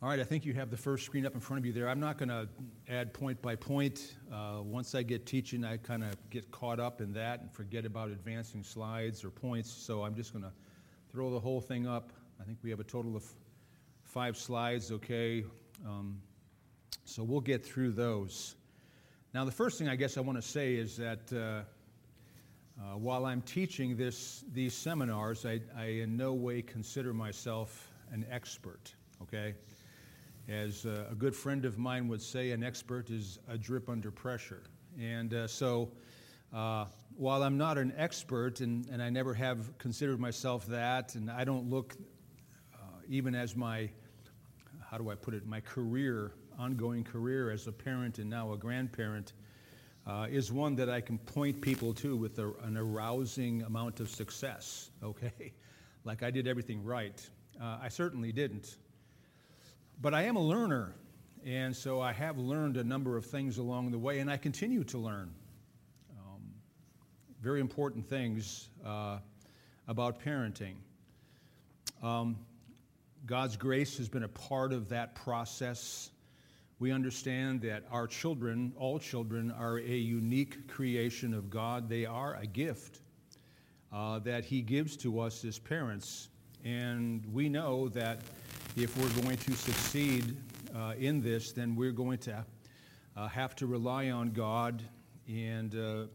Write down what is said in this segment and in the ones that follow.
All right, I think you have the first screen up in front of you there. I'm not going to add point by point. Once I get teaching, I kind of get caught up in that and forget about advancing slides or points, so I'm just going to throw the whole thing up. I think we have a total of 5 slides, okay? So we'll get through those. Now, the first thing I guess I want to say is that while I'm teaching these seminars, I in no way consider myself an expert, okay? As a good friend of mine would say, an expert is a drip under pressure. And so while I'm not an expert, and I never have considered myself that, and I don't look even as my, how do I put it, my career, ongoing career as a parent and now a grandparent, is one that I can point people to with an arousing amount of success, okay? Like I did everything right. I certainly didn't. But I am a learner, and so I have learned a number of things along the way, and I continue to learn very important things about parenting. God's grace has been a part of that process. We understand that our children, all children, are a unique creation of God. They are a gift that He gives to us as parents, and we know that if we're going to succeed in this, then we're going to have to rely on God and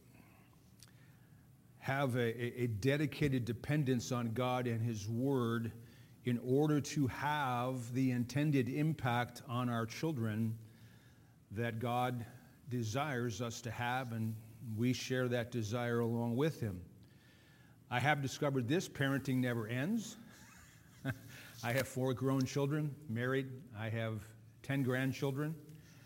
have a dedicated dependence on God and His Word in order to have the intended impact on our children that God desires us to have, and we share that desire along with Him. I have discovered this: parenting never ends. I have 4 grown children, married. I have 10 grandchildren.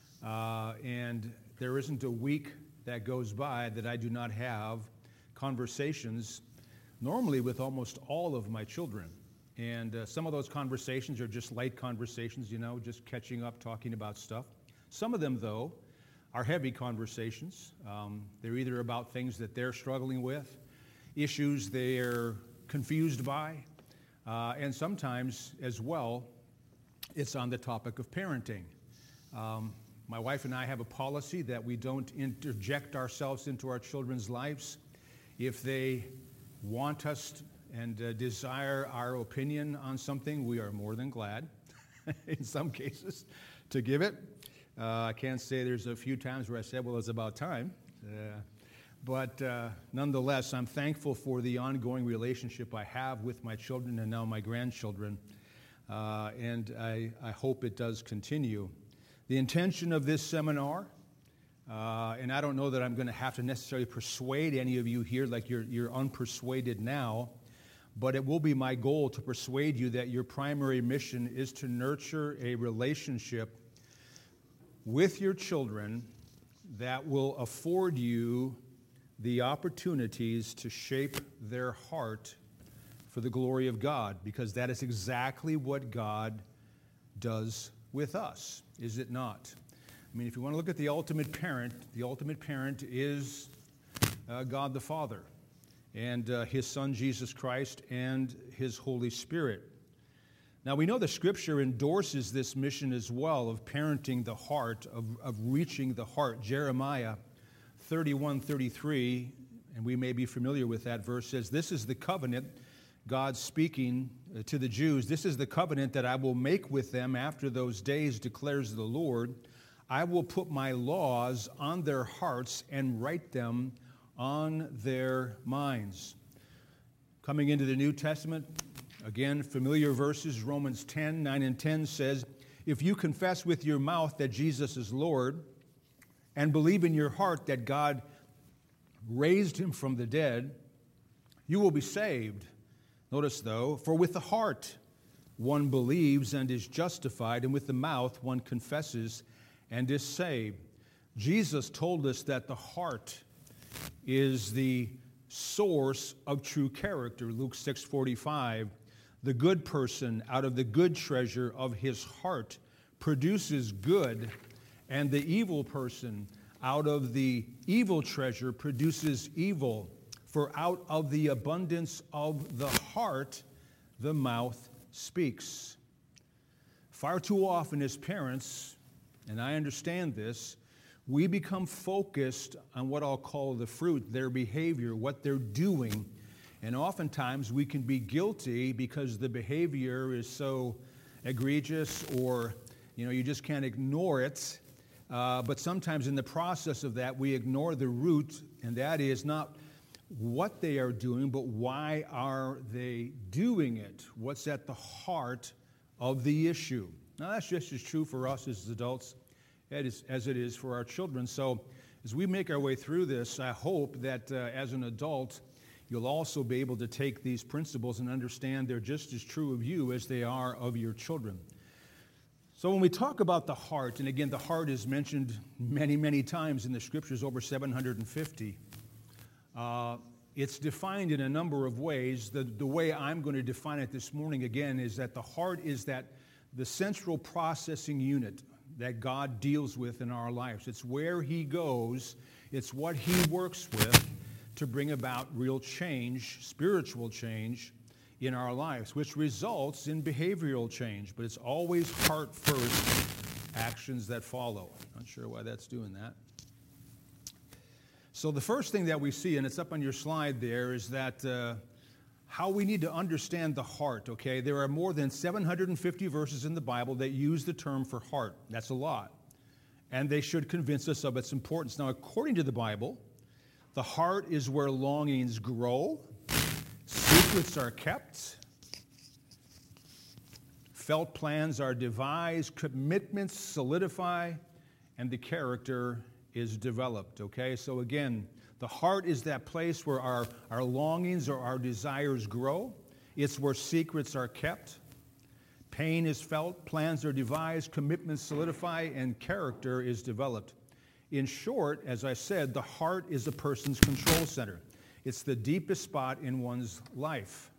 And there isn't a week that goes by that I do not have conversations, normally with almost all of my children. And some of those conversations are just light conversations, just catching up, talking about stuff. Some of them, though, are heavy conversations. They're either about things that they're struggling with, issues they're confused by, and sometimes, as well, it's on the topic of parenting. My wife and I have a policy that we don't interject ourselves into our children's lives. If they want us and desire our opinion on something, we are more than glad, in some cases, to give it. I can't say there's a few times where I said, well, it's about time. But nonetheless, I'm thankful for the ongoing relationship I have with my children and now my grandchildren, and I hope it does continue. The intention of this seminar, and I don't know that I'm going to have to necessarily persuade any of you here like you're unpersuaded now, but it will be my goal to persuade you that your primary mission is to nurture a relationship with your children that will afford you the opportunities to shape their heart for the glory of God, because that is exactly what God does with us, is it not? I mean, if you want to look at the ultimate parent is God the Father and His Son Jesus Christ and His Holy Spirit. Now, we know the Scripture endorses this mission as well of parenting the heart, of reaching the heart. Jeremiah 31:33, and we may be familiar with that verse, says, "This is the covenant," God speaking to the Jews, "this is the covenant that I will make with them after those days, declares the Lord. I will put my laws on their hearts and write them on their minds." Coming into the New Testament, again, familiar verses, Romans 10:9 and 10 says, "If you confess with your mouth that Jesus is Lord, and believe in your heart that God raised Him from the dead, you will be saved." Notice, though, "For with the heart one believes and is justified, and with the mouth one confesses and is saved." Jesus told us that the heart is the source of true character. Luke 6:45, "The good person out of the good treasure of his heart produces good, and the evil person out of the evil treasure produces evil. For out of the abundance of the heart, the mouth speaks." Far too often as parents, and I understand this, we become focused on what I'll call the fruit, their behavior, what they're doing. And oftentimes we can be guilty because the behavior is so egregious or, you just can't ignore it. But sometimes in the process of that, we ignore the root, and that is not what they are doing, but why are they doing it? What's at the heart of the issue? Now, that's just as true for us as adults as it is for our children. So as we make our way through this, I hope that as an adult, you'll also be able to take these principles and understand they're just as true of you as they are of your children. So when we talk about the heart, and again, the heart is mentioned many, many times in the Scriptures, over 750. It's defined in a number of ways. The way I'm going to define it this morning, again, is that the heart is the central processing unit that God deals with in our lives. It's where He goes. It's what He works with to bring about real change, spiritual change in our lives, which results in behavioral change. But it's always heart first, actions that follow. Not sure why that's doing that. So the first thing that we see, and it's up on your slide there, is that how we need to understand the heart, okay? There are more than 750 verses in the Bible that use the term for heart. That's a lot. And they should convince us of its importance. Now, according to the Bible, the heart is where longings grow, secrets are kept, felt plans are devised, commitments solidify, and the character is developed, okay? So again, the heart is that place where our longings or our desires grow. It's where secrets are kept. Pain is felt, plans are devised, commitments solidify, and character is developed. In short, as I said, the heart is a person's control center. It's the deepest spot in one's life.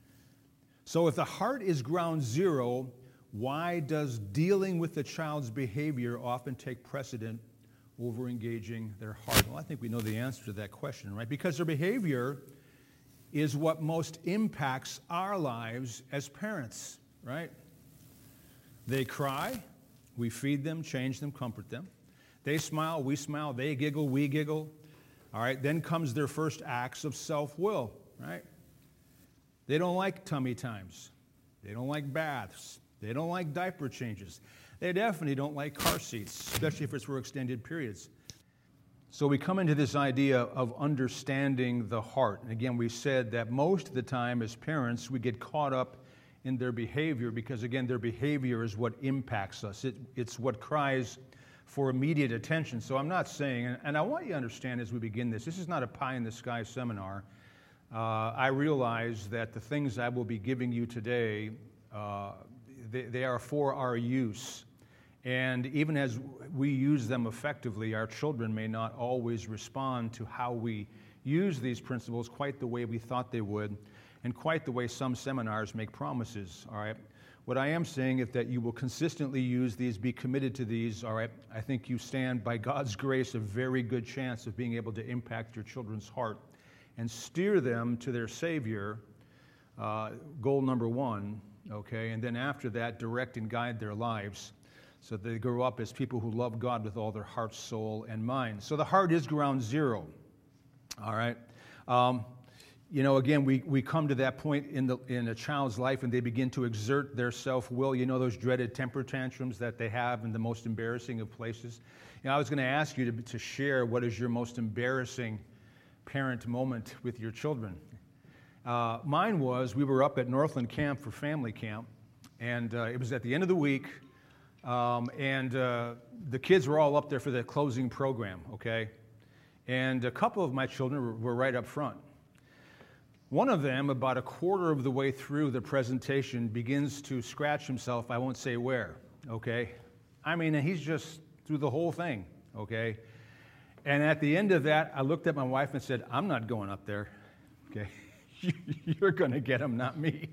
So if the heart is ground zero, why does dealing with the child's behavior often take precedent over engaging their heart? Well, I think we know the answer to that question, right? Because their behavior is what most impacts our lives as parents, right? They cry, we feed them, change them, comfort them. They smile, we smile. They giggle, we giggle. All right, then comes their first acts of self-will, right? They don't like tummy times. They don't like baths. They don't like diaper changes. They definitely don't like car seats, especially if it's for extended periods. So we come into this idea of understanding the heart. And again, we said that most of the time as parents, we get caught up in their behavior because, again, their behavior is what impacts us. It's what cries for immediate attention. So I'm not saying, and I want you to understand as we begin this is not a pie-in-the-sky seminar. I realize that the things I will be giving you today, they are for our use. And even as we use them effectively, our children may not always respond to how we use these principles quite the way we thought they would, and quite the way some seminars make promises, all right? What I am saying is that you will consistently use these, be committed to these, all right? I think you stand, by God's grace, a very good chance of being able to impact your children's heart and steer them to their Savior, goal number one, okay? And then after that, direct and guide their lives so that they grow up as people who love God with all their heart, soul, and mind. So the heart is ground zero, all right? Again, we come to that point in a child's life and they begin to exert their self-will. You know those dreaded temper tantrums that they have in the most embarrassing of places? I was going to ask you to share what is your most embarrassing parent moment with your children. Mine was, we were up at Northland Camp for family camp, and it was at the end of the week, and the kids were all up there for the closing program, okay? And a couple of my children were right up front. One of them, about a quarter of the way through the presentation, begins to scratch himself, I won't say where, okay? I mean, he's just through the whole thing, okay? And at the end of that, I looked at my wife and said, I'm not going up there, okay? You're going to get him, not me.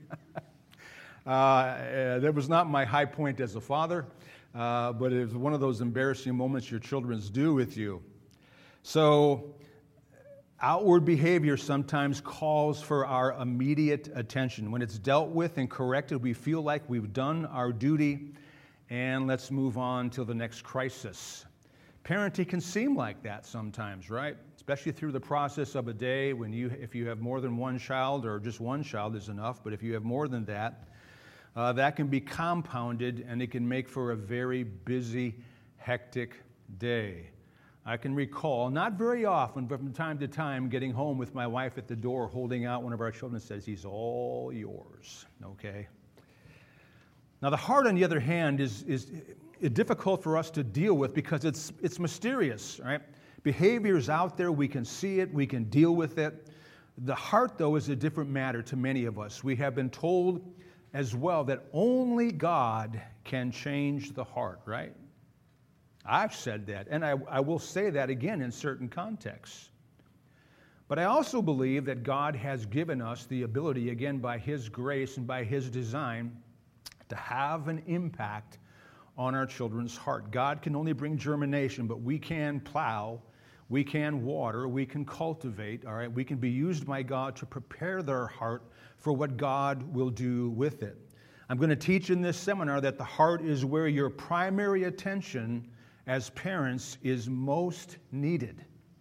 That was not my high point as a father, but it was one of those embarrassing moments your children's do with you. So outward behavior sometimes calls for our immediate attention. When it's dealt with and corrected, we feel like we've done our duty, and let's move on to the next crisis. Parenting can seem like that sometimes, right? Especially through the process of a day if you have more than one child, or just one child is enough, but if you have more than that, that can be compounded, and it can make for a very busy, hectic day. I can recall, not very often, but from time to time, getting home with my wife at the door, holding out one of our children, says, "He's all yours," okay? Now, the heart, on the other hand, is difficult for us to deal with because it's mysterious, right? Behavior is out there. We can see it. We can deal with it. The heart, though, is a different matter to many of us. We have been told as well that only God can change the heart, right? I've said that, and I will say that again in certain contexts. But I also believe that God has given us the ability, again, by His grace and by His design, to have an impact on our children's heart. God can only bring germination, but we can plow, we can water, we can cultivate, all right? We can be used by God to prepare their heart for what God will do with it. I'm going to teach in this seminar that the heart is where your primary attention as parents is most needed.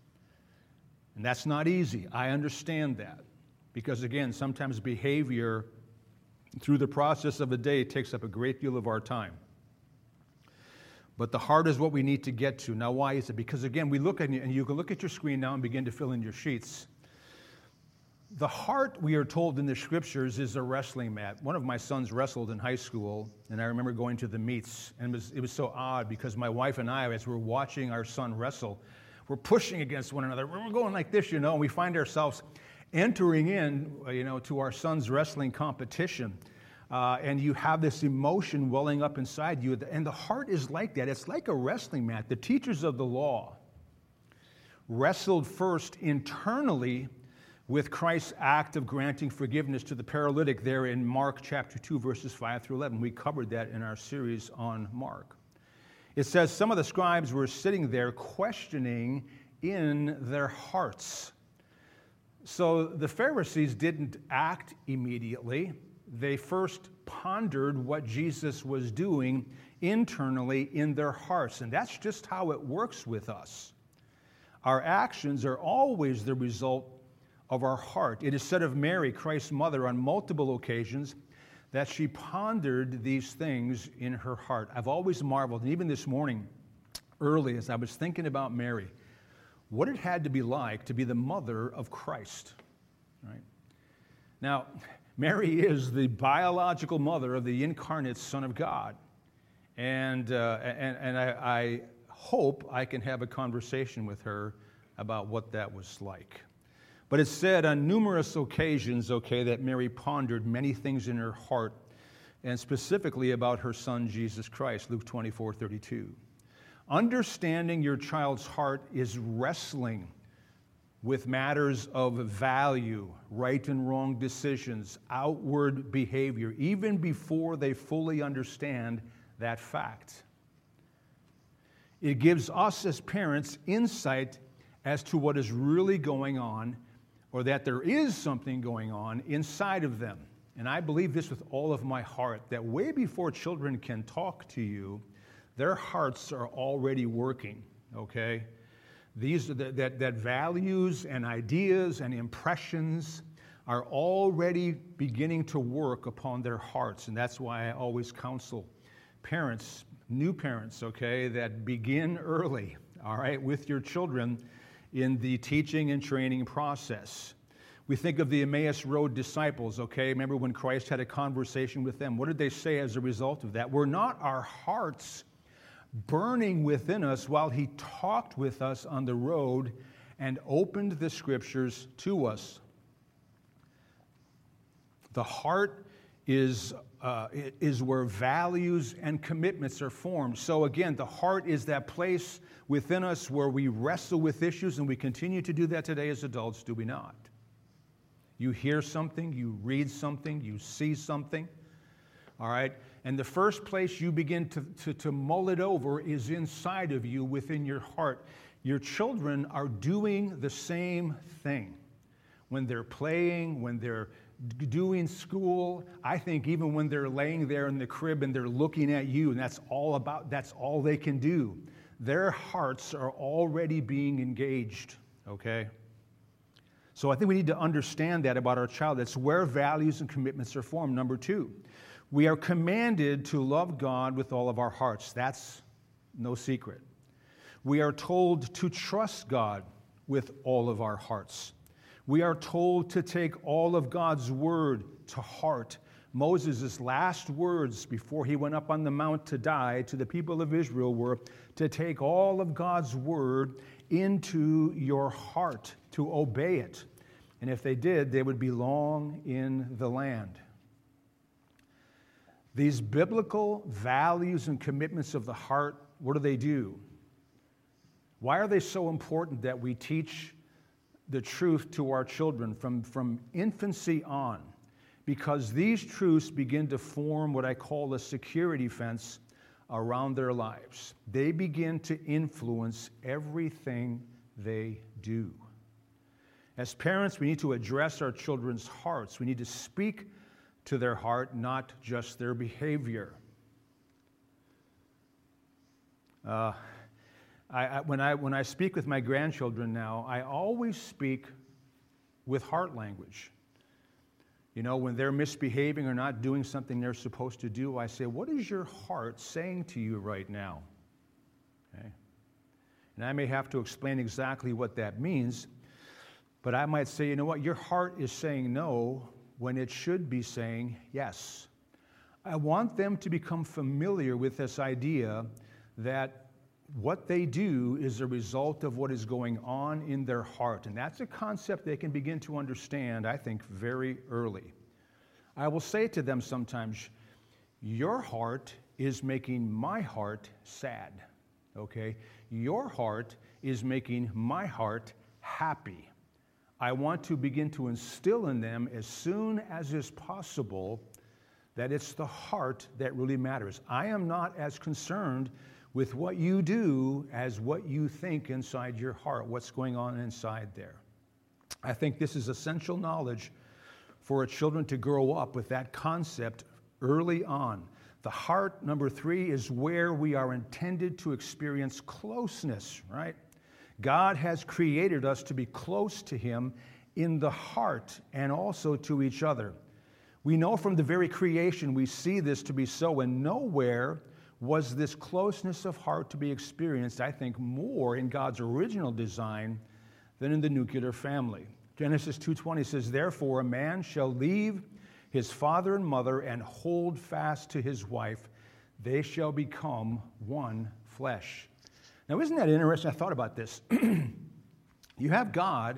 And that's not easy. I understand that. Because again, sometimes behavior through the process of a day takes up a great deal of our time. But the heart is what we need to get to. Now, why is it? Because again, we look at it, and you can look at your screen now and begin to fill in your sheets. The heart, we are told in the scriptures, is a wrestling mat. One of my sons wrestled in high school, and I remember going to the meets, and it was so odd because my wife and I, as we're watching our son wrestle, we're pushing against one another. We're going like this, and we find ourselves entering in, to our son's wrestling competition. And you have this emotion welling up inside you, and the heart is like that. It's like a wrestling mat. The teachers of the law wrestled first internally with Christ's act of granting forgiveness to the paralytic there in Mark chapter 2, verses 5 through 11. We covered that in our series on Mark. It says some of the scribes were sitting there questioning in their hearts. So the Pharisees didn't act immediately. They first pondered what Jesus was doing internally in their hearts. And that's just how it works with us. Our actions are always the result of our heart. It is said of Mary, Christ's mother, on multiple occasions that she pondered these things in her heart. I've always marveled, and even this morning, early, as I was thinking about Mary, what it had to be like to be the mother of Christ. Right? Now, Mary is the biological mother of the incarnate Son of God. And I hope I can have a conversation with her about what that was like. But it's said on numerous occasions, that Mary pondered many things in her heart, and specifically about her son, Jesus Christ, Luke 24:32. Understanding your child's heart is wrestling with matters of value, right and wrong decisions, outward behavior, even before they fully understand that fact. It gives us as parents insight as to what is really going on, or that there is something going on inside of them. And I believe this with all of my heart, that way before children can talk to you, their hearts are already working, okay? These that values and ideas and impressions are already beginning to work upon their hearts. And that's why I always counsel parents, new parents, that begin early, all right, with your children in the teaching and training process. We think of the Emmaus Road disciples, Remember when Christ had a conversation with them? What did they say as a result of that? Were not our hearts burning within us while he talked with us on the road and opened the scriptures to us? The heart is where values and commitments are formed. So again, the heart is that place within us where we wrestle with issues, and we continue to do that today as adults, do we not? You hear something, you read something, you see something, all right? And the first place you begin to mull it over is inside of you, within your heart. Your children are doing the same thing. When they're playing, when they're doing school. I think even when they're laying there in the crib and they're looking at you, and that's all they can do, their hearts are already being engaged, okay? So I think we need to understand that about our child. That's where values and commitments are formed. Number 2, we are commanded to love God with all of our hearts. That's no secret. We are told to trust God with all of our hearts. We are told to take all of God's word to heart. Moses' last words before he went up on the mount to die to the people of Israel were to take all of God's word into your heart, to obey it. And if they did, they would belong in the land. These biblical values and commitments of the heart, what do? Why are they so important that we teach the truth to our children from infancy on? Because these truths begin to form what I call a security fence around their lives. They begin to influence everything they do. As parents, we need to address our children's hearts. We need to speak to their heart, not just their behavior. When I speak with my grandchildren now, I always speak with heart language. You know, when they're misbehaving or not doing something they're supposed to do, I say, what is your heart saying to you right now? Okay? And I may have to explain exactly what that means, but I might say, you know what, your heart is saying no when it should be saying yes. I want them to become familiar with this idea that what they do is a result of what is going on in their heart. And that's a concept they can begin to understand, I think, very early. I will say to them sometimes, your heart is making my heart sad, okay? Your heart is making my heart happy. I want to begin to instill in them as soon as is possible that it's the heart that really matters. I am not as concerned with what you do as what you think inside your heart, what's going on inside there. I think this is essential knowledge for our children to grow up with that concept early on. The heart, number 3, is where we are intended to experience closeness, right? God has created us to be close to Him in the heart and also to each other. We know from the very creation we see this to be so, and nowhere was this closeness of heart to be experienced, I think, more in God's original design than in the nuclear family. Genesis 2:20 says, therefore a man shall leave his father and mother and hold fast to his wife. They shall become one flesh. Now, isn't that interesting? I thought about this. You have God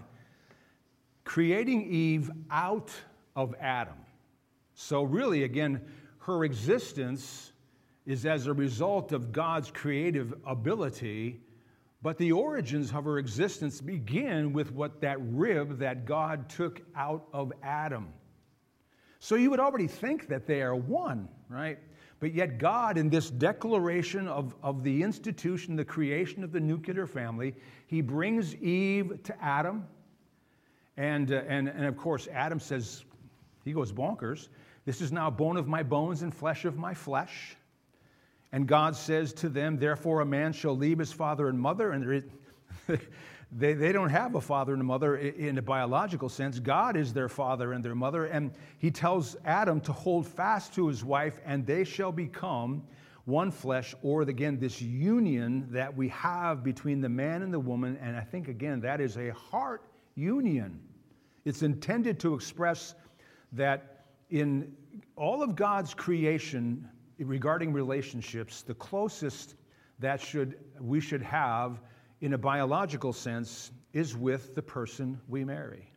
creating Eve out of Adam. So really, again, her existence is as a result of God's creative ability, but the origins of her existence begin with what that rib that God took out of Adam. So you would already think that they are one, right? But yet God, in this declaration of the institution, the creation of the nuclear family, He brings Eve to Adam, and of course Adam says, he goes bonkers, this is now bone of my bones and flesh of my flesh. And God says to them, therefore a man shall leave his father and mother. And they don't have a father and a mother in a biological sense. God is their father and their mother. And He tells Adam to hold fast to his wife, and they shall become one flesh, or again, this union that we have between the man and the woman. And I think, again, that is a heart union. It's intended to express that in all of God's creation, regarding relationships, the closest that we should have in a biological sense is with the person we marry.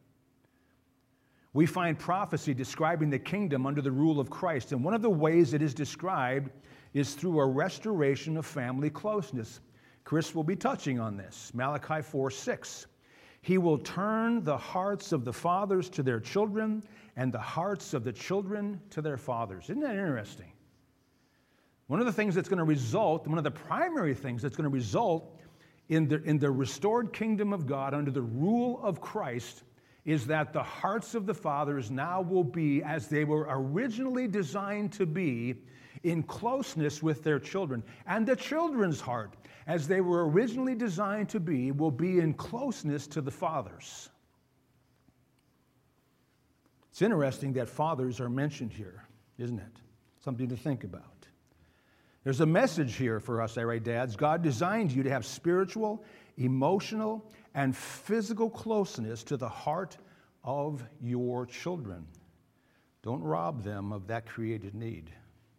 We find prophecy describing the kingdom under the rule of Christ, and one of the ways it is described is through a restoration of family closeness. Chris will be touching on this. Malachi 4:6. He will turn the hearts of the fathers to their children and the hearts of the children to their fathers. Isn't that interesting? One of the things that's going to result, one of the primary things that's going to result in the restored kingdom of God under the rule of Christ is that the hearts of the fathers now will be as they were originally designed to be, in closeness with their children. And the children's heart, as they were originally designed to be, will be in closeness to the fathers. It's interesting that fathers are mentioned here, isn't it? Something to think about. There's a message here for us, irate dads. God designed you to have spiritual, emotional, and physical closeness to the heart of your children. Don't rob them of that created need.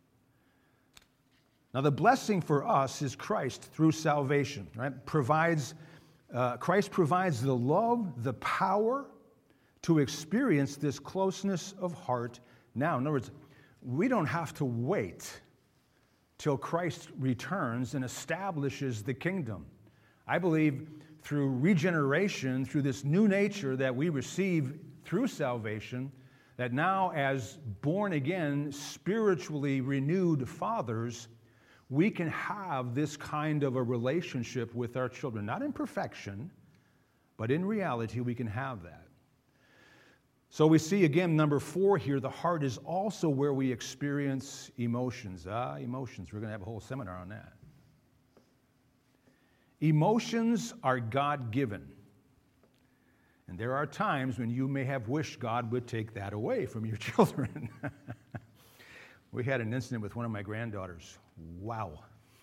Now, the blessing for us is Christ through salvation, right? Christ provides the love, the power to experience this closeness of heart now. In other words, we don't have to wait till Christ returns and establishes the kingdom. I believe through regeneration, through this new nature that we receive through salvation, that now as born again, spiritually renewed fathers, we can have this kind of a relationship with our children. Not in perfection, but in reality, we can have that. So we see again, number 4 here, the heart is also where we experience emotions. Emotions. We're going to have a whole seminar on that. Emotions are God-given. And there are times when you may have wished God would take that away from your children. We had an incident with one of my granddaughters. Wow.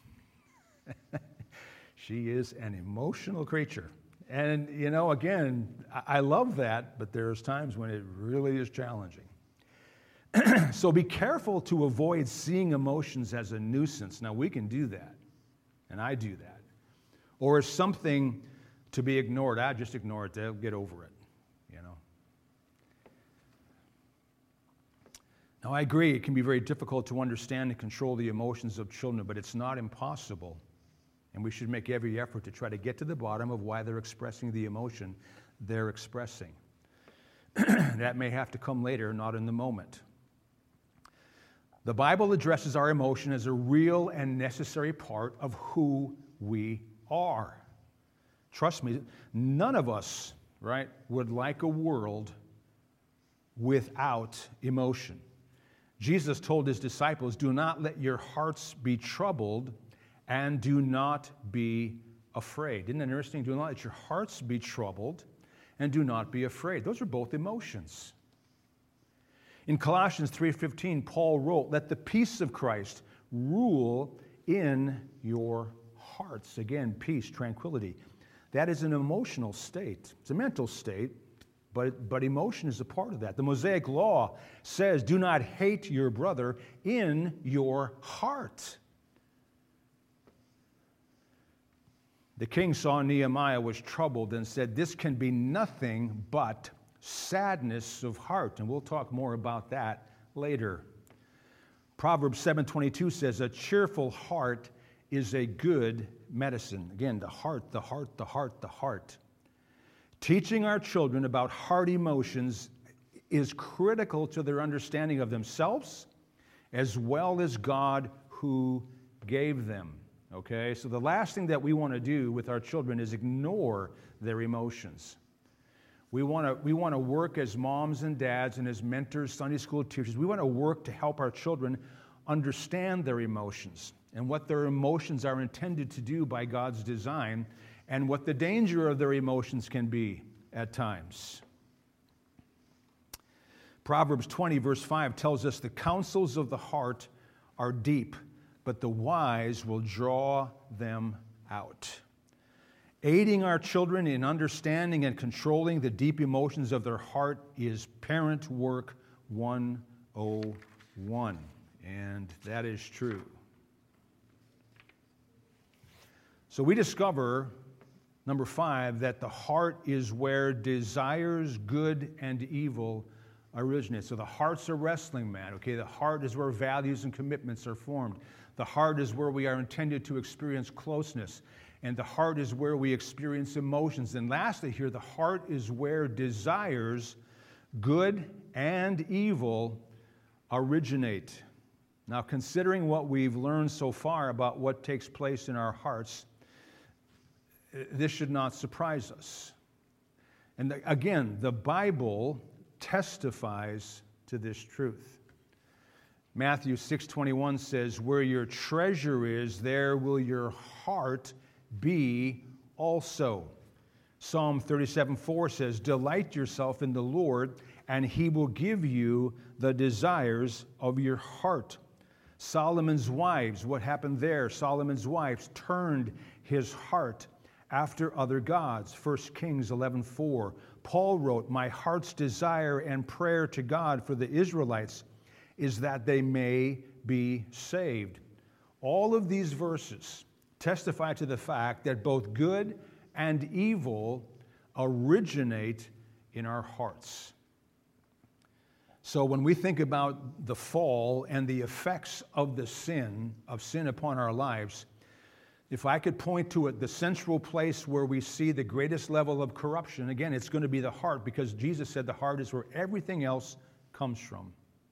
She is an emotional creature. And, you know, again, I love that, but there's times when it really is challenging. So be careful to avoid seeing emotions as a nuisance. Now, we can do that, and I do that. Or as something to be ignored. Just ignore it. They'll get over it, you know. Now, I agree it can be very difficult to understand and control the emotions of children, but it's not impossible. And we should make every effort to try to get to the bottom of why they're expressing the emotion they're expressing. That may have to come later, not in the moment. The Bible addresses our emotion as a real and necessary part of who we are. Trust me, none of us, right, would like a world without emotion. Jesus told his disciples, do not let your hearts be troubled and do not be afraid. Isn't that interesting? Do not let your hearts be troubled and do not be afraid. Those are both emotions. In Colossians 3:15, Paul wrote, let the peace of Christ rule in your hearts. Again, peace, tranquility. That is an emotional state. It's a mental state, but emotion is a part of that. The Mosaic Law says, do not hate your brother in your heart. The king saw Nehemiah was troubled and said, this can be nothing but sadness of heart. And we'll talk more about that later. Proverbs 7:22 says, a cheerful heart is a good medicine. Again, the heart, the heart, the heart, the heart. Teaching our children about heart emotions is critical to their understanding of themselves as well as God who gave them. Okay, so the last thing that we want to do with our children is ignore their emotions. We want to work as moms and dads and as mentors, Sunday school teachers. We want to work to help our children understand their emotions and what their emotions are intended to do by God's design and what the danger of their emotions can be at times. Proverbs 20, verse 5 tells us the counsels of the heart are deep, but the wise will draw them out. Aiding our children in understanding and controlling the deep emotions of their heart is Parent Work 101, and that is true. So we discover, number 5, that the heart is where desires, good and evil, originate. So the heart's a wrestling mat, okay? The heart is where values and commitments are formed. The heart is where we are intended to experience closeness. And the heart is where we experience emotions. And lastly here, the heart is where desires, good and evil, originate. Now, considering what we've learned so far about what takes place in our hearts, this should not surprise us. And again, the Bible testifies to this truth. Matthew 6:21 says, "Where your treasure is, there will your heart be also." Psalm 37:4 says, "Delight yourself in the Lord, and he will give you the desires of your heart." Solomon's wives, what happened there? Solomon's wives turned his heart after other gods. 1 Kings 11:4. Paul wrote, "My heart's desire and prayer to God for the Israelites is that they may be saved." All of these verses testify to the fact that both good and evil originate in our hearts. So when we think about the fall and the effects of the sin upon our lives, if I could point to it, the central place where we see the greatest level of corruption, again, it's going to be the heart, because Jesus said the heart is where everything else comes from.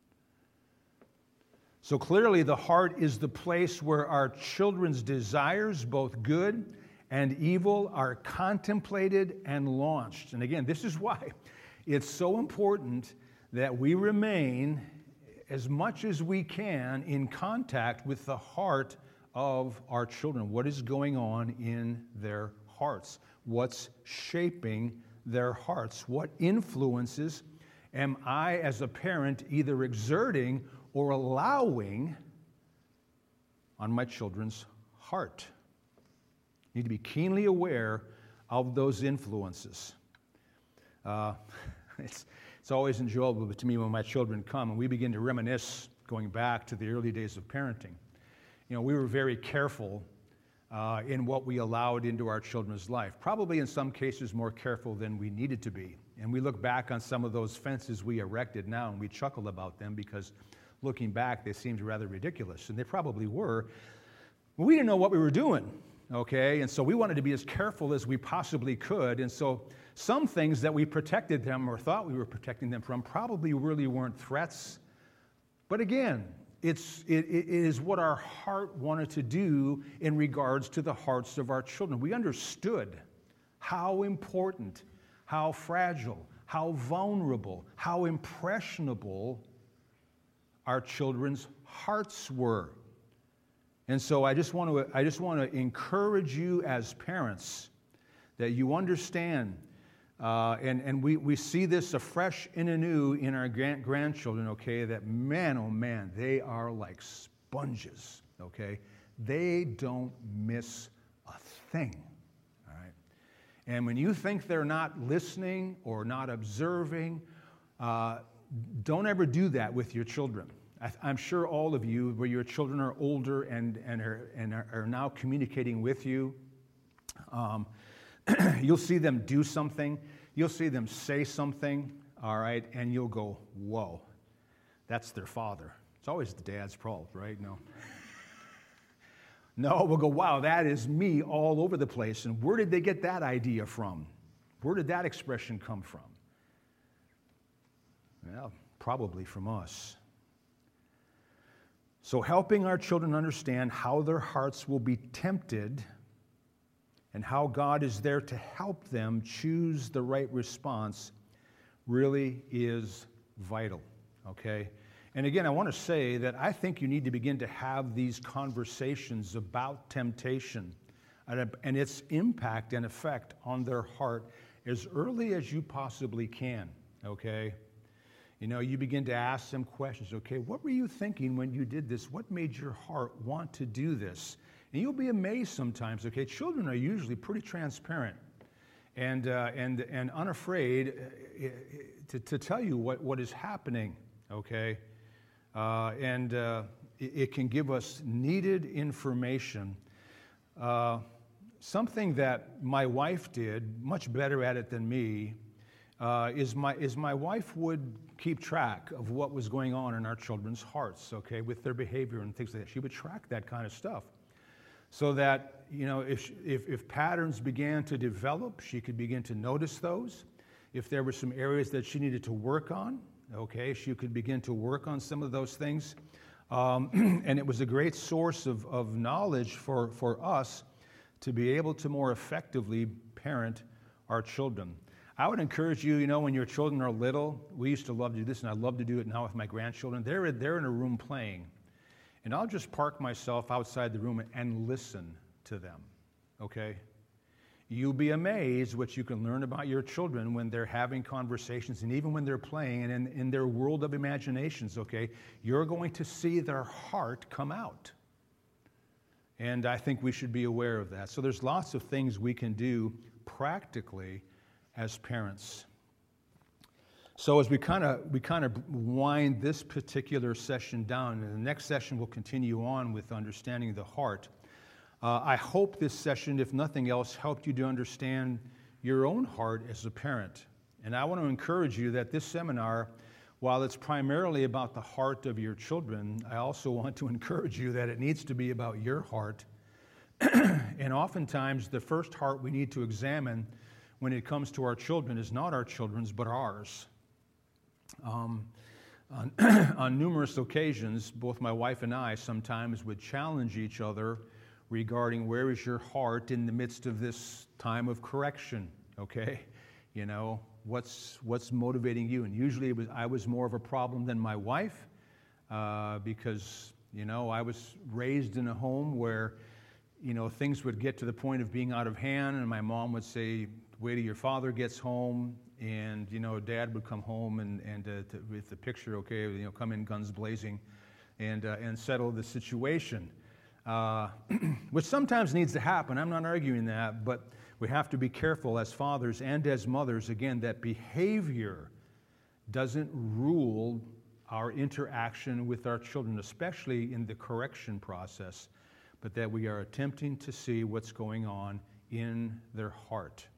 So clearly the heart is the place where our children's desires, both good and evil, are contemplated and launched. And again, this is why it's so important that we remain, as much as we can, in contact with the heart of our children. What is going on in their hearts? What's shaping their hearts? What influences am I, as a parent, either exerting or allowing on my children's heart? You need to be keenly aware of those influences. It's always enjoyable to me when my children come and we begin to reminisce, going back to the early days of parenting. You know, we were very careful in what we allowed into our children's life. Probably in some cases more careful than we needed to be. And we look back on some of those fences we erected now and we chuckle about them because looking back they seemed rather ridiculous. And they probably were. We didn't know what we were doing, okay? And so we wanted to be as careful as we possibly could. And so some things that we protected them or thought we were protecting them from probably really weren't threats. But again, it is what our heart wanted to do in regards to the hearts of our children. We understood how important, how fragile, how vulnerable, how impressionable our children's hearts were. And so I just want to encourage you as parents that you understand, and we see this afresh and anew in our grandchildren, okay, that man, oh man, they are like sponges, okay? They don't miss a thing, all right? And when you think they're not listening or not observing, don't ever do that with your children. I'm sure all of you, where your children are older and are now communicating with you, you'll see them do something, you'll see them say something, all right, and you'll go, whoa, that's their father. It's always the dad's fault, right? No, we'll go, wow, that is me all over the place. And where did they get that idea from? Where did that expression come from? Well, probably from us. So helping our children understand how their hearts will be tempted and how God is there to help them choose the right response really is vital, okay? And again, I want to say that I think you need to begin to have these conversations about temptation and its impact and effect on their heart as early as you possibly can, okay? You know, you begin to ask them questions, okay, what were you thinking when you did this? What made your heart want to do this? And you'll be amazed sometimes, okay? Children are usually pretty transparent and unafraid to tell you what is happening, okay? It can give us needed information. Something that my wife did, much better at it than me, is my wife would keep track of what was going on in our children's hearts, okay, with their behavior and things like that. She would track that kind of stuff so that, you know, if patterns began to develop, she could begin to notice those. If there were some areas that she needed to work on, okay, she could begin to work on some of those things. And it was a great source of knowledge for us to be able to more effectively parent our children. I would encourage you, when your children are little, we used to love to do this, and I love to do it now with my grandchildren. They're in a room playing, and I'll just park myself outside the room and listen to them, okay? You'll be amazed what you can learn about your children when they're having conversations, and even when they're playing and in their world of imaginations, okay? You're going to see their heart come out. And I think we should be aware of that. So there's lots of things we can do practically as parents. So as we kind of wind this particular session down, and the next session will continue on with understanding the heart. I hope this session, if nothing else, helped you to understand your own heart as a parent. And I want to encourage you that this seminar, while it's primarily about the heart of your children, I also want to encourage you that it needs to be about your heart. And oftentimes, the first heart we need to examine when it comes to our children is not our children's, but ours. On numerous occasions, both my wife and I sometimes would challenge each other regarding where is your heart in the midst of this time of correction, okay? What's motivating you? And usually I was more of a problem than my wife because, I was raised in a home where, things would get to the point of being out of hand, and my mom would say, wait till your father gets home, and Dad would come home and with the picture, okay, come in guns blazing, and settle the situation, which sometimes needs to happen. I'm not arguing that, but we have to be careful as fathers and as mothers, again, that behavior doesn't rule our interaction with our children, especially in the correction process, but that we are attempting to see what's going on in their heart.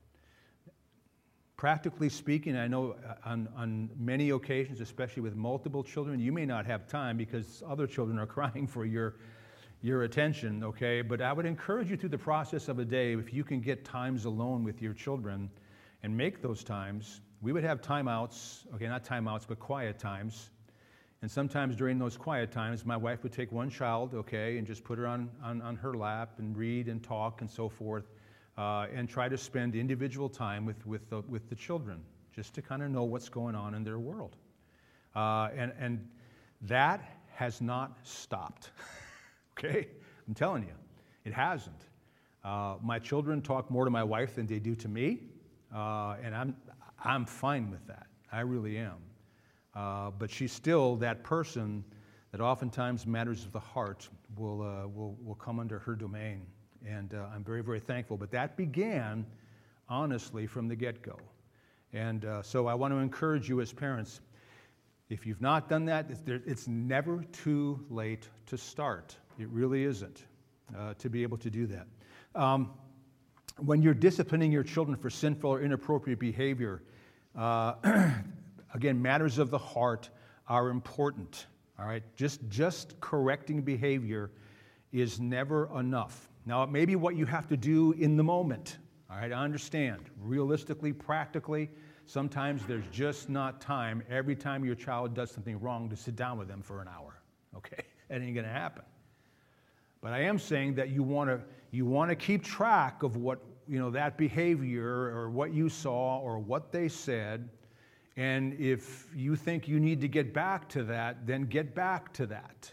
Practically speaking, I know on many occasions, especially with multiple children, you may not have time because other children are crying for your attention, okay? But I would encourage you through the process of a day, if you can get times alone with your children and make those times. We would have timeouts, okay, not timeouts, but quiet times. And sometimes during those quiet times, my wife would take one child, okay, and just put her on her lap and read and talk and so forth. And try to spend individual time with the children, just to kind of know what's going on in their world. And that has not stopped, okay? I'm telling you, it hasn't. My children talk more to my wife than they do to me, and I'm fine with that. I really am. But she's still that person that oftentimes matters of the heart will come under her domain. And I'm very, very thankful. But that began, honestly, from the get-go. And so I want to encourage you as parents, if you've not done that, it's never too late to start. It really isn't, to be able to do that. When you're disciplining your children for sinful or inappropriate behavior, again, matters of the heart are important. All right? Just correcting behavior is never enough. Now, it may be what you have to do in the moment. All right, I understand. Realistically, practically, sometimes there's just not time every time your child does something wrong to sit down with them for an hour. Okay, that ain't going to happen. But I am saying that you want to keep track of what that behavior or what you saw or what they said, and if you think you need to get back to that, then get back to that.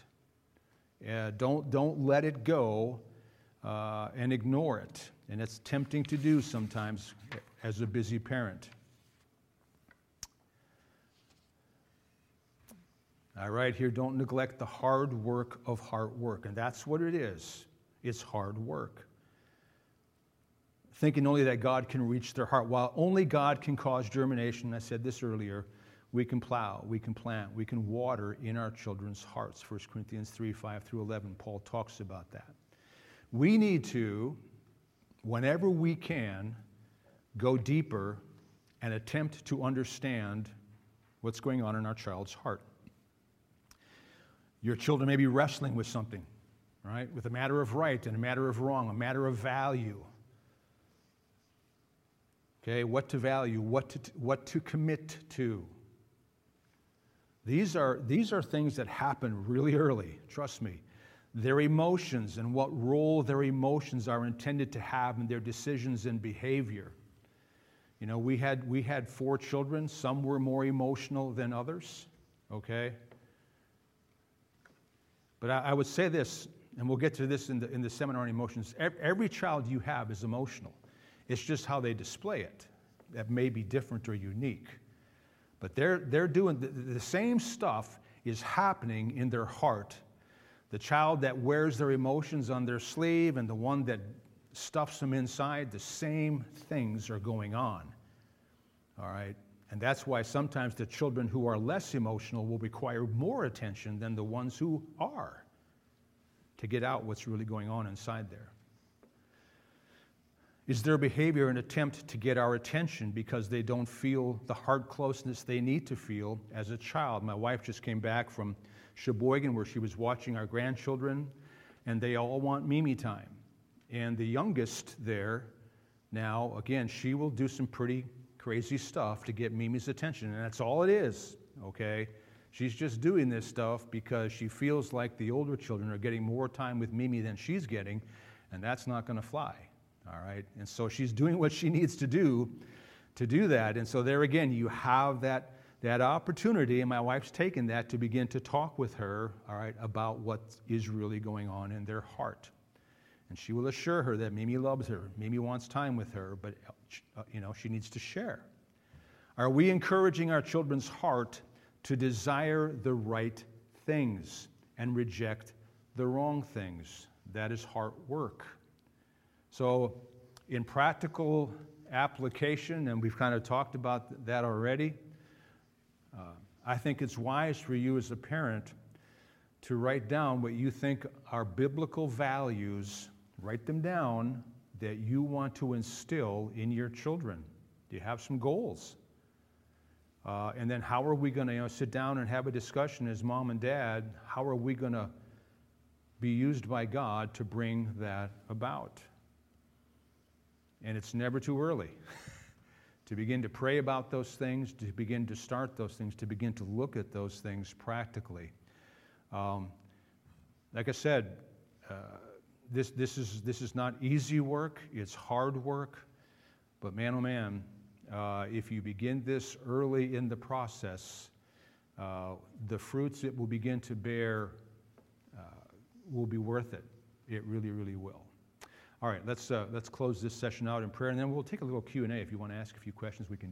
Don't let it go. And ignore it. And it's tempting to do sometimes as a busy parent. All right, here, don't neglect the hard work of heart work. And that's what it is. It's hard work. Thinking only that God can reach their heart. While only God can cause germination, I said this earlier, we can plow, we can plant, we can water in our children's hearts. 1 Corinthians 3, 5 through 11, Paul talks about that. We need to, whenever we can, go deeper and attempt to understand what's going on in our child's heart. Your children may be wrestling with something, right? With a matter of right and a matter of wrong, a matter of value. Okay, what to value, what to commit to. These are things that happen really early, trust me. Their emotions and what role their emotions are intended to have in their decisions and behavior. You know, we had 4 children. Some were more emotional than others, okay? But I would say this, and we'll get to this in the seminar on emotions. Every child you have is emotional. It's just how they display it that may be different or unique. But they're doing the same stuff is happening in their heart. The child that wears their emotions on their sleeve and the one that stuffs them inside, the same things are going on. All right? And that's why sometimes the children who are less emotional will require more attention than the ones who are to get out what's really going on inside there. Is their behavior an attempt to get our attention because they don't feel the heart closeness they need to feel as a child? My wife just came back from Sheboygan where she was watching our grandchildren, and they all want Mimi time. And the youngest there, now, again, she will do some pretty crazy stuff to get Mimi's attention, and that's all it is, okay? She's just doing this stuff because she feels like the older children are getting more time with Mimi than she's getting, and that's not going to fly, all right? And so she's doing what she needs to do that. And so there again, you have that opportunity, and my wife's taken that to begin to talk with her, all right, about what is really going on in their heart. And she will assure her that Mimi loves her. Mimi wants time with her, but she needs to share. Are we encouraging our children's heart to desire the right things and reject the wrong things? That is heart work. So in practical application, and we've kind of talked about that already, I think it's wise for you as a parent to write down what you think are biblical values. Write them down that you want to instill in your children. Do you have some goals? And then how are we going to sit down and have a discussion as mom and dad? How are we going to be used by God to bring that about? And it's never too early to begin to pray about those things, to begin to start those things, to begin to look at those things practically. Like I said, this is not easy work. It's hard work. But man, oh man, if you begin this early in the process, the fruits it will begin to bear will be worth it. It really, really will. All right, let's close this session out in prayer, and then we'll take a little Q&A. If you want to ask a few questions, we can